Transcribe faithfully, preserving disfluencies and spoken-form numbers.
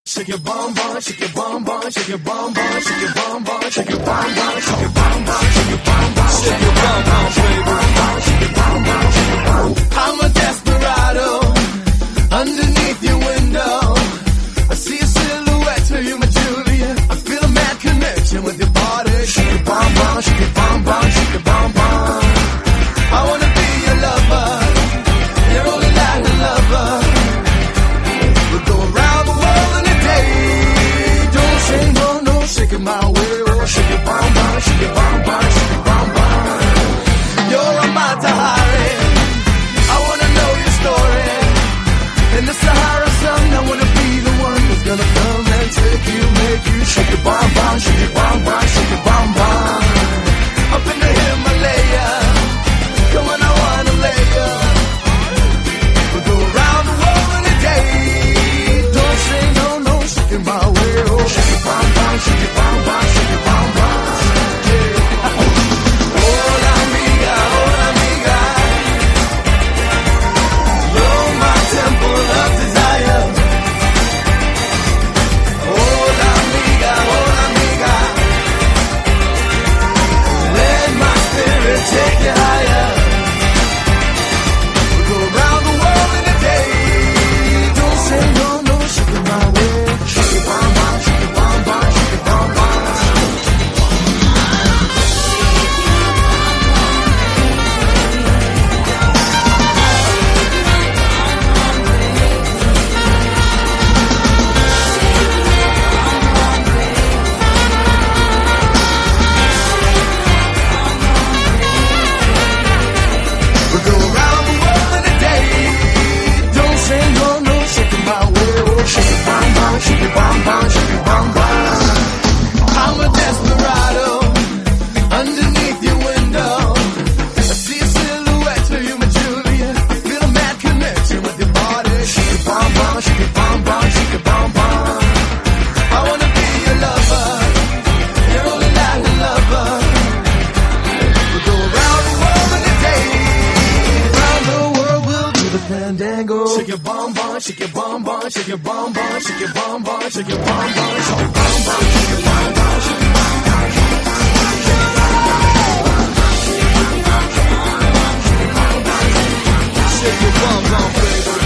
Shake your bum bum, shake your bum bum, shake your bum bum, shake your bum bum, shake your bum bum, shake your bum bum, shake your bum bum, shake your bum bum, baby. Shake your bum bum, shake your bum bum. I'm a desperado underneath your window. I see a silhouette, tell you my Julia. I feel a mad connection with your body. Shake your bum bum, shake your bum bum, shake your bum bum. I wanna be your lover, your only life lover. We'll go around the world in a day. Don't say no, no, shake it my way. Oh, shake your bum bum, shake your bum bum, shake your bum bum. You're a Matahari. I wanna know your story. In the Sahara sun, I wanna be the one who's gonna come and take you, make you shake your bum bum, shake your bum bum, shake your bum bum. Up in the Himalaya, come on, I wanna lay ya. We'll go around the world in a day. Don't say no, no, shake it my way. Oh, shake your bum bum, shake your bum bum, shake your bum bum. Hola amiga, hola amiga. You're my temple of desire. Hola amiga, hola amiga. Let my spirit take you higher. We'll go around the world in a day. Don't say no, no, shake it my way. Shake your bum bum, shake your bum bum, shake your bum bum. We'll go around the world in a day. Don't say no, no, shake it my way. Oh, shake your bum bum, shake your bum bum, shake your bum bum. I'm a desperado underneath your window. I see a silhouette, tell you my Julia. Feel a mad connection with your body. Shake your bum bum, shake your bum bum, shake your bum bum. I wanna be your lover, your only life lover. We'll go around the world in a day. Around the world we'll do the fandango. Shake your bum bum, shake your bum bum, shake your bum bum, shake your bum bum, shake your bum bum, shake your bum bum, shake your bum bum, shake your bum bum. Shake your bum bum, baby.